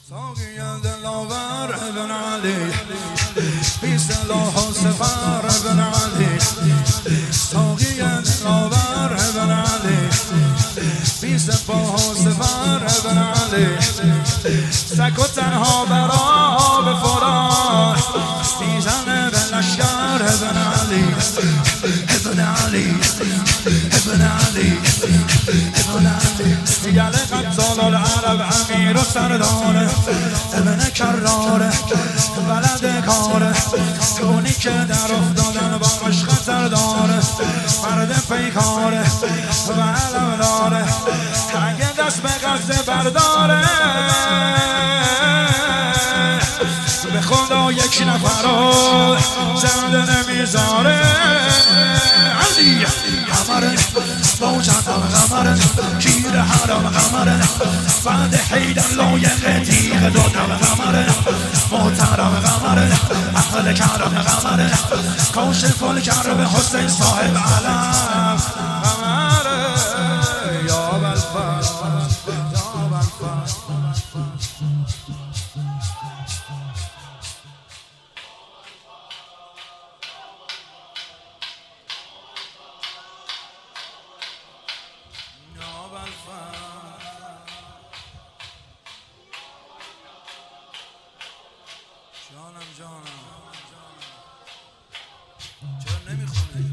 ساقی دلاور ابن علی بی سلاح و سفر ابن علی ساقی دلاور ابن علی بی سپاه و سفر ابن علی سک و تنها برا آب فرات میزنه به لشکر ابن علی ابن علی ابن علی ابن علی دیگل قتال العرب امیر و سرداره ابن کراره بلد کاره اونی که در افتادن با عشق خطر داره مرد پیکاره و علم داره اگه دست به قصد برداره به خدا یک نفر رو زنده نمیذاره علی قمره موجتم قمره شیر حرم قمره بعد حیدر لایق تیغ دادم قمره محترم قمره اهل کرم قمره کاشف الکرب حسین صاحب علم قمره یا بالفضل یا بالفضل جانم چرا نمیخونه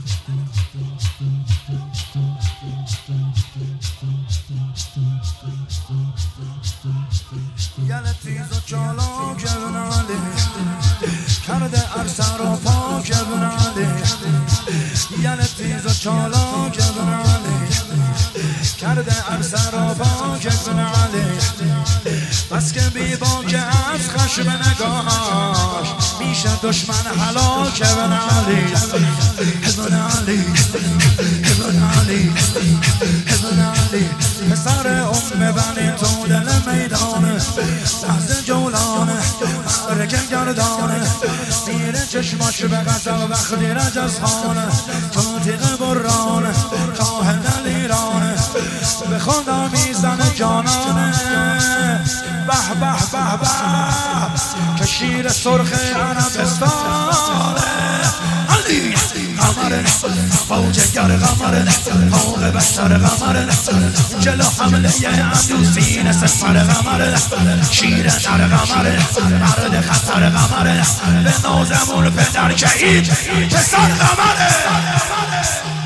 یل تیز و چالاک ابن علی کرده ارسر و پاک ابن علی یل تیز و چالاک ابن علی کرده ارسر و پاک ابن علی بس که بی باک از خشم نگاهاش میشه دشمن هلاک ابن علی ابن علی ابن علی ابن علی پسر ام بنی تو دل میدانه لحظه جولانه مرکه گردانه میره چشماش به غزل وقتی رجز خانه تو تیغ برانه کاه دلیرانه به خدا میزنه جانانه به به به به که شیر سرخ عربستانه علی قمره فوجگر قمره فوق بستر قمره جلو حمله عدوزین سفر قمره شیر در قمره مرد خطر قمره به نازمون پدر شهید پسر قمره